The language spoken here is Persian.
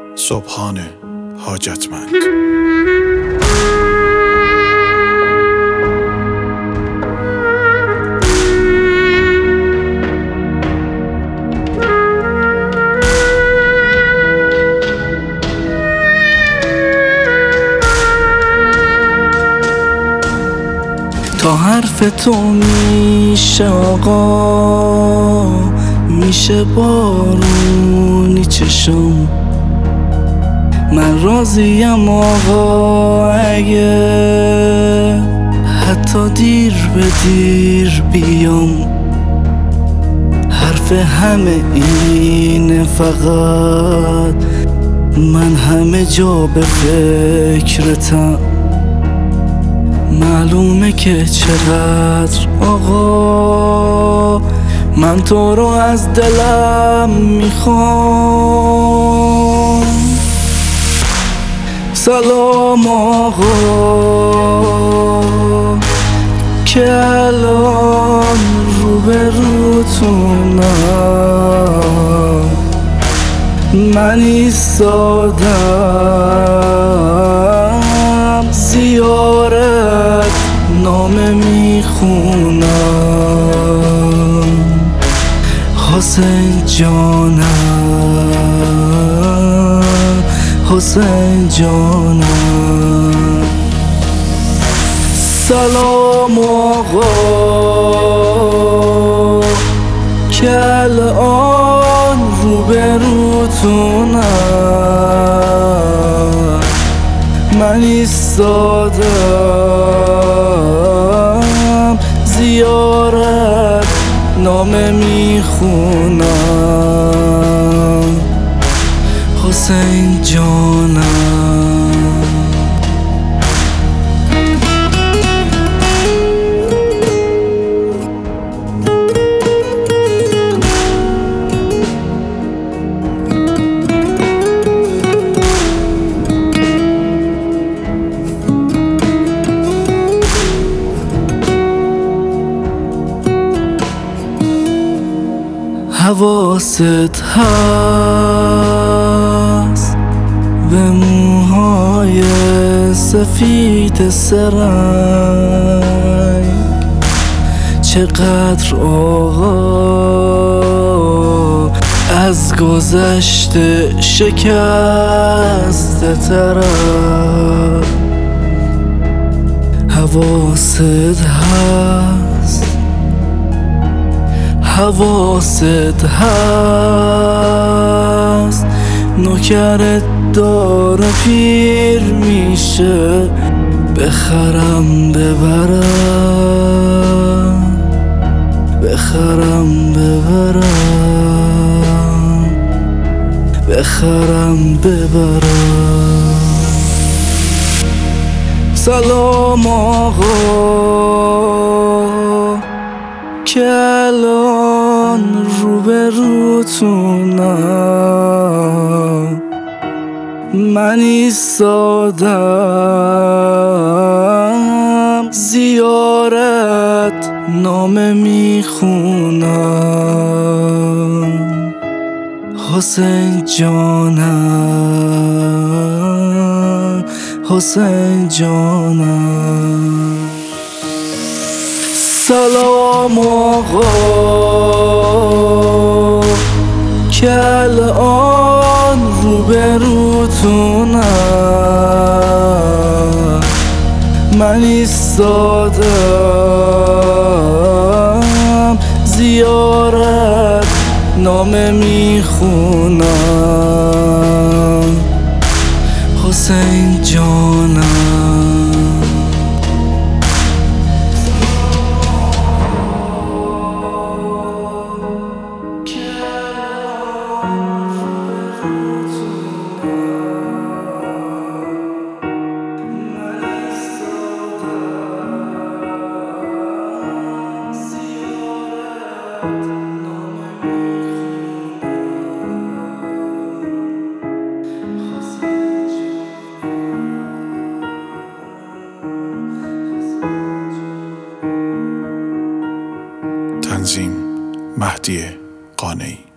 صبحان حاجتمند. تا حرف تو میشه آقا، میشه بارونی چشم. من راضیم آقا اگه حتی دیر به دیر بیام. حرف همه اینه فقط من همه جا به فکرتم. معلومه که چقدر آقا من تو رو از دلم میخوام. سلام آقا که الان روبروتونم. من ایستادم زیارت نامه میخونم. حسین جانم، حسین جانم. سلام آقا که الان روبروتونم. من ایستادم زیارت نامه میخونم. حسین جانم. حواست هست به موهای سفید سرنگ. چقدر آقا از گذشته شکسته ترم. حواست هست، حواست هست نوکرت داره پیر میشه. بخرم ببرم، بخرم ببرم، بخرم ببرم. سلام آقا که الان روبروتونم. من ایستادم زیارت نامه میخونم. حسین جانم، حسین جانم. سلام آقا که الان روبروتونم. من ایستادم زیارت نامه میخونم. حسین جانم. تنظیم مهدی قانعی.